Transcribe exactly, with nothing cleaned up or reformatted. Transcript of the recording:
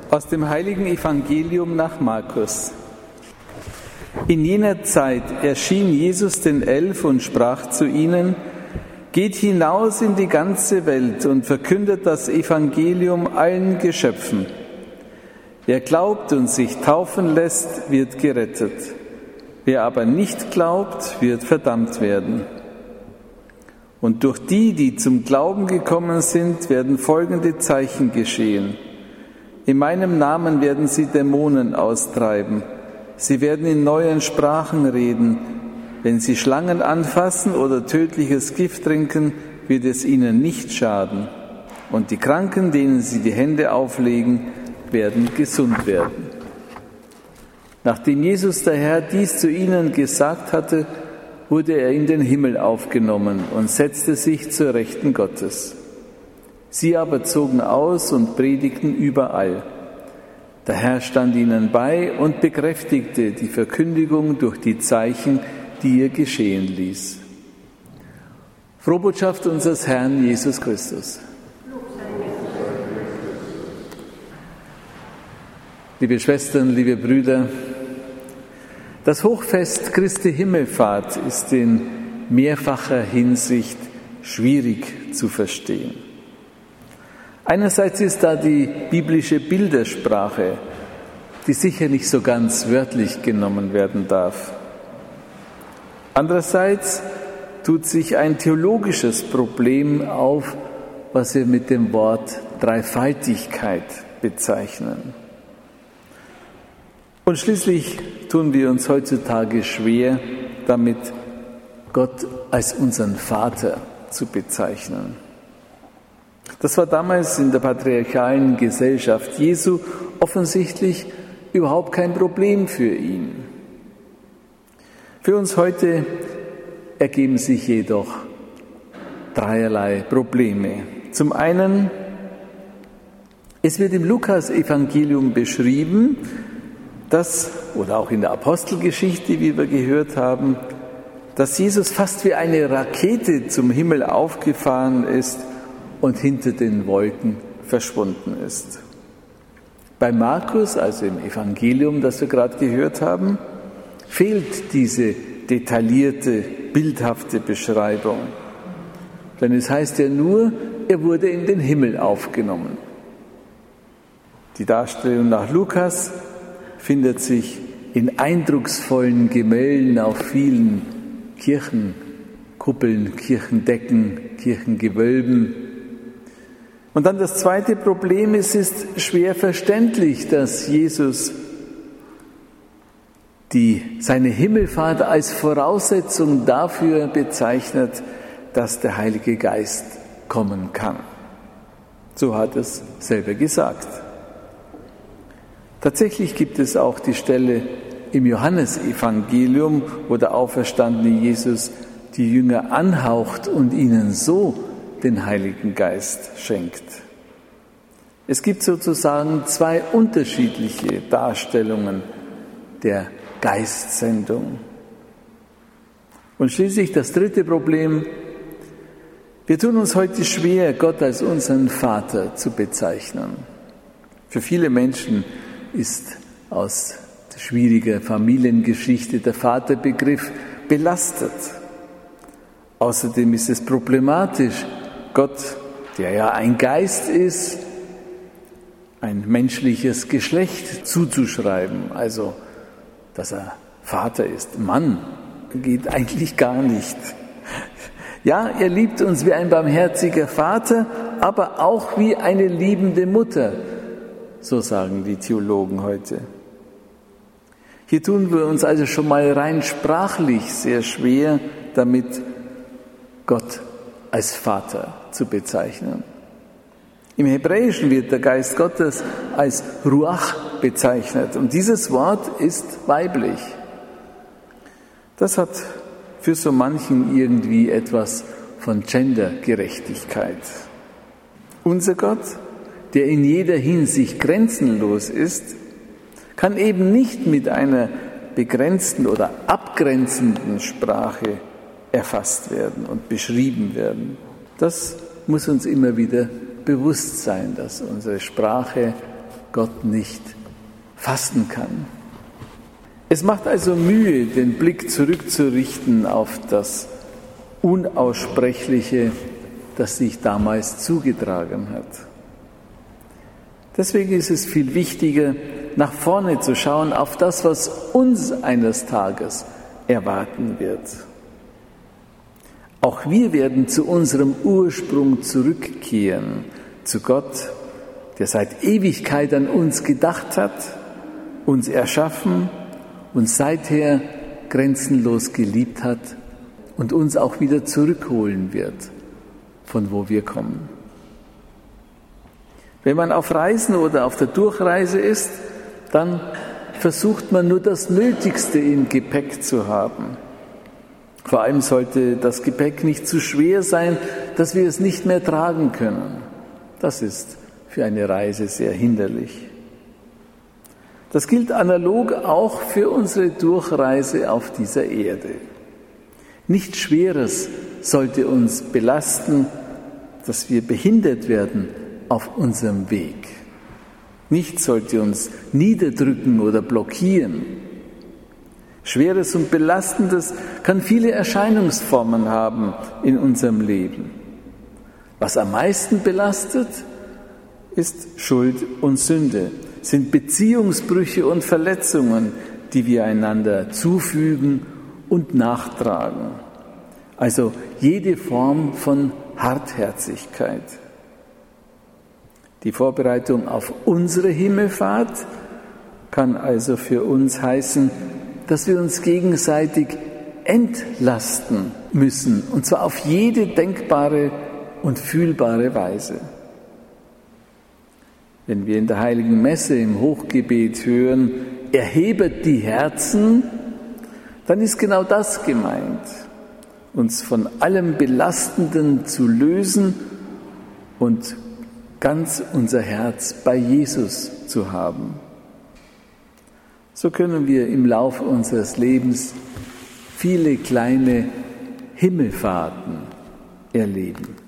Aus dem heiligen Evangelium nach Markus. In jener Zeit erschien Jesus den Elf und sprach zu ihnen: Geht hinaus in die ganze Welt und verkündet das Evangelium allen Geschöpfen. Wer glaubt und sich taufen lässt, wird gerettet. Wer aber nicht glaubt, wird verdammt werden. Und durch die, die zum Glauben gekommen sind, werden folgende Zeichen geschehen. In meinem Namen werden sie Dämonen austreiben. Sie werden in neuen Sprachen reden. Wenn sie Schlangen anfassen oder tödliches Gift trinken, wird es ihnen nicht schaden. Und die Kranken, denen sie die Hände auflegen, werden gesund werden. Nachdem Jesus der Herr dies zu ihnen gesagt hatte, wurde er in den Himmel aufgenommen und setzte sich zur Rechten Gottes. Sie aber zogen aus und predigten überall. Der Herr stand ihnen bei und bekräftigte die Verkündigung durch die Zeichen, die er geschehen ließ. Frohbotschaft unseres Herrn Jesus Christus. Liebe Schwestern, liebe Brüder, das Hochfest Christi Himmelfahrt ist in mehrfacher Hinsicht schwierig zu verstehen. Einerseits ist da die biblische Bildersprache, die sicher nicht so ganz wörtlich genommen werden darf. Andererseits tut sich ein theologisches Problem auf, was wir mit dem Wort Dreifaltigkeit bezeichnen. Und schließlich tun wir uns heutzutage schwer, damit Gott als unseren Vater zu bezeichnen. Das war damals in der patriarchalen Gesellschaft Jesu offensichtlich überhaupt kein Problem für ihn. Für uns heute ergeben sich jedoch dreierlei Probleme. Zum einen, es wird im Lukas-Evangelium beschrieben, dass, oder auch in der Apostelgeschichte, wie wir gehört haben, dass Jesus fast wie eine Rakete zum Himmel aufgefahren ist und hinter den Wolken verschwunden ist. Bei Markus, also im Evangelium, das wir gerade gehört haben, fehlt diese detaillierte, bildhafte Beschreibung. Denn es heißt ja nur, er wurde in den Himmel aufgenommen. Die Darstellung nach Lukas findet sich in eindrucksvollen Gemälden auf vielen Kirchenkuppeln, Kirchendecken, Kirchengewölben. Und dann das zweite Problem, es ist schwer verständlich, dass Jesus die, seine Himmelfahrt als Voraussetzung dafür bezeichnet, dass der Heilige Geist kommen kann. So hat er es selber gesagt. Tatsächlich gibt es auch die Stelle im Johannesevangelium, wo der auferstandene Jesus die Jünger anhaucht und ihnen so den Heiligen Geist schenkt. Es gibt sozusagen zwei unterschiedliche Darstellungen der Geistsendung. Und schließlich das dritte Problem: Wir tun uns heute schwer, Gott als unseren Vater zu bezeichnen. Für viele Menschen ist aus schwieriger Familiengeschichte der Vaterbegriff belastet. Außerdem ist es problematisch, Gott, der ja ein Geist ist, ein menschliches Geschlecht zuzuschreiben, also dass er Vater ist. Mann, geht eigentlich gar nicht. Ja, er liebt uns wie ein barmherziger Vater, aber auch wie eine liebende Mutter, so sagen die Theologen heute. Hier tun wir uns also schon mal rein sprachlich sehr schwer damit, Gott als Vater zu bezeichnen. Im Hebräischen wird der Geist Gottes als Ruach bezeichnet und dieses Wort ist weiblich. Das hat für so manchen irgendwie etwas von Gendergerechtigkeit. Unser Gott, der in jeder Hinsicht grenzenlos ist, kann eben nicht mit einer begrenzten oder abgrenzenden Sprache erfasst werden und beschrieben werden. Das muss uns immer wieder bewusst sein, dass unsere Sprache Gott nicht fassen kann. Es macht also Mühe, den Blick zurückzurichten auf das Unaussprechliche, das sich damals zugetragen hat. Deswegen ist es viel wichtiger, nach vorne zu schauen auf das, was uns eines Tages erwarten wird. Auch wir werden zu unserem Ursprung zurückkehren, zu Gott, der seit Ewigkeit an uns gedacht hat, uns erschaffen und seither grenzenlos geliebt hat und uns auch wieder zurückholen wird, von wo wir kommen. Wenn man auf Reisen oder auf der Durchreise ist, dann versucht man nur das Nötigste im Gepäck zu haben. Vor allem sollte das Gepäck nicht zu schwer sein, dass wir es nicht mehr tragen können. Das ist für eine Reise sehr hinderlich. Das gilt analog auch für unsere Durchreise auf dieser Erde. Nichts Schweres sollte uns belasten, dass wir behindert werden auf unserem Weg. Nichts sollte uns niederdrücken oder blockieren. Schweres und Belastendes kann viele Erscheinungsformen haben in unserem Leben. Was am meisten belastet, ist Schuld und Sünde, sind Beziehungsbrüche und Verletzungen, die wir einander zufügen und nachtragen. Also jede Form von Hartherzigkeit. Die Vorbereitung auf unsere Himmelfahrt kann also für uns heißen, dass wir uns gegenseitig entlasten müssen, und zwar auf jede denkbare und fühlbare Weise. Wenn wir in der Heiligen Messe im Hochgebet hören, erhebet die Herzen, dann ist genau das gemeint, uns von allem Belastenden zu lösen und ganz unser Herz bei Jesus zu haben. So können wir im Laufe unseres Lebens viele kleine Himmelfahrten erleben.